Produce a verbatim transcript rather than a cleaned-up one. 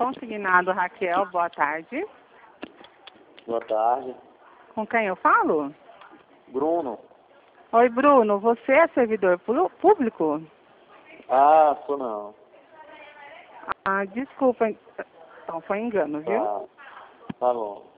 consignado, Raquel, boa tarde. Boa tarde. Com quem eu falo? Bruno. Oi, Bruno, você é servidor pu- público? Ah, sou não. Ah, desculpa, então foi engano, viu? Tá, tá bom.